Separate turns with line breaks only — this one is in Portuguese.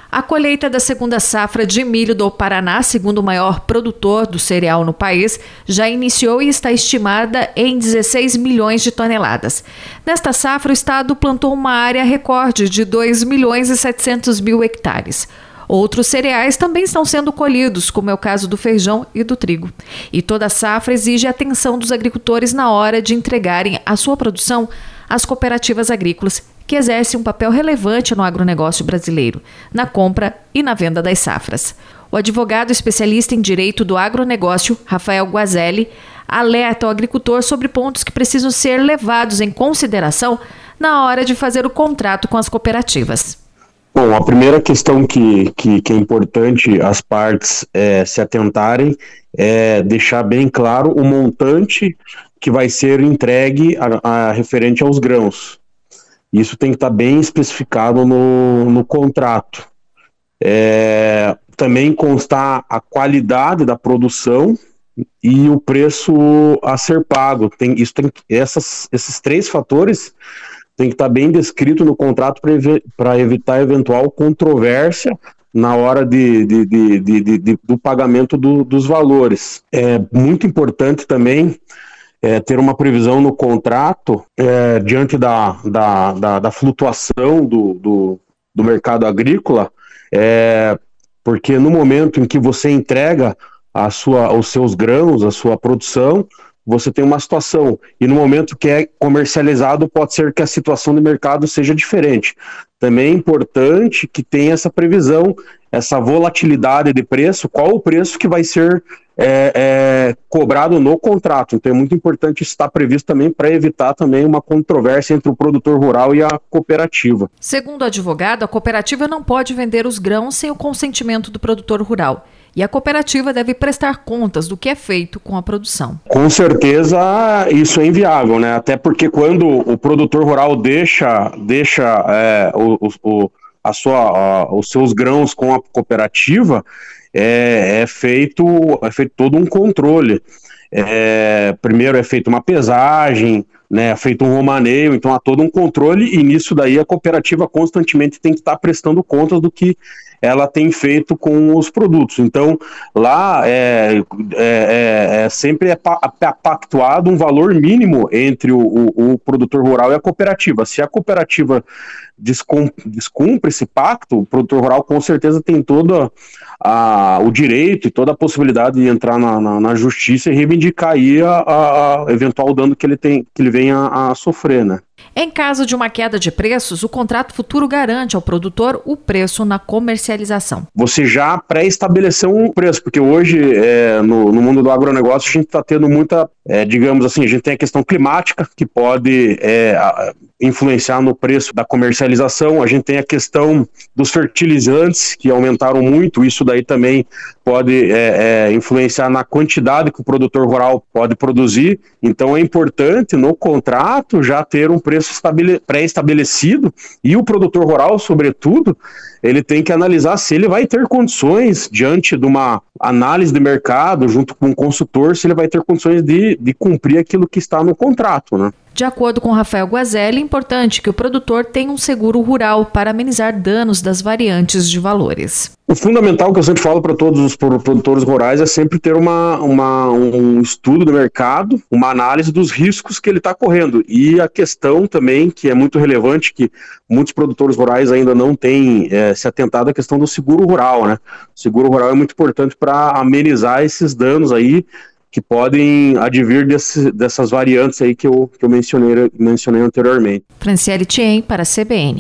A colheita da segunda safra de milho do Paraná, segundo o maior produtor do cereal no país, já iniciou e está estimada em 16 milhões de toneladas. Nesta safra, o estado plantou uma área recorde de 2 milhões e 700 mil hectares. Outros cereais também estão sendo colhidos, como é o caso do feijão e do trigo. E toda a safra exige a atenção dos agricultores na hora de entregarem a sua produção às cooperativas agrícolas, que exercem um papel relevante no agronegócio brasileiro, na compra e na venda das safras. O advogado especialista em direito do agronegócio, Rafael Guazelli, alerta o agricultor sobre pontos que precisam ser levados em consideração na hora de fazer o contrato com as cooperativas.
Bom, a primeira questão que é importante as partes se atentarem é deixar bem claro o montante que vai ser entregue referente aos grãos. Isso tem que estar bem especificado no contrato. Também constar a qualidade da produção e o preço a ser pago. Esses três fatores tem que estar bem descrito no contrato para evitar eventual controvérsia na hora do pagamento dos valores. É muito importante também ter uma previsão no contrato diante da flutuação do mercado agrícola, porque no momento em que você entrega os seus grãos, a sua produção, você tem uma situação, e no momento que é comercializado pode ser que a situação do mercado seja diferente. Também é importante que tenha essa previsão, essa volatilidade de preço, qual o preço que vai ser cobrado no contrato. Então é muito importante isso estar previsto também para evitar também uma controvérsia entre o produtor rural e a cooperativa.
Segundo o advogado, a cooperativa não pode vender os grãos sem o consentimento do produtor rural. E a cooperativa deve prestar contas do que é feito com a produção.
Com certeza isso é inviável, né? Até porque quando o produtor rural deixa os seus grãos com a cooperativa, é feito todo um controle. Primeiro é feita uma pesagem, né, é feito um romaneio, então há todo um controle, e nisso daí a cooperativa constantemente tem que estar prestando contas do que ela tem feito com os produtos. Então lá sempre pactuado um valor mínimo entre o produtor rural e a cooperativa. Se a cooperativa descumpre esse pacto, o produtor rural com certeza tem todo o direito e toda a possibilidade de entrar na justiça e reivindicar aí a eventual dano que ele venha a sofrer, né?
Em caso de uma queda de preços, o contrato futuro garante ao produtor o preço na comercialização.
Você já pré-estabeleceu um preço, porque hoje, no mundo do agronegócio, a gente está tendo muita, digamos assim, a gente tem a questão climática, que pode influenciar no preço da comercialização, a gente tem a questão dos fertilizantes, que aumentaram muito, isso daí também pode influenciar na quantidade que o produtor rural pode produzir. Então é importante no contrato já ter um preço pré-estabelecido, e o produtor rural, sobretudo, ele tem que analisar se ele vai ter condições, diante de uma análise de mercado, junto com o consultor, se ele vai ter condições de cumprir aquilo que está no contrato, né?
De acordo com Rafael Guazelli, é importante que o produtor tenha um seguro rural para amenizar danos das variantes de valores.
O fundamental que eu sempre falo para todos os produtores rurais é sempre ter um estudo do mercado, uma análise dos riscos que ele está correndo. E a questão também, que é muito relevante, que muitos produtores rurais ainda não têm se atentado à questão do seguro rural, né? O seguro rural é muito importante para amenizar esses danos aí, que podem advir dessas variantes aí que eu mencionei anteriormente.
Franciele Tien para a CBN.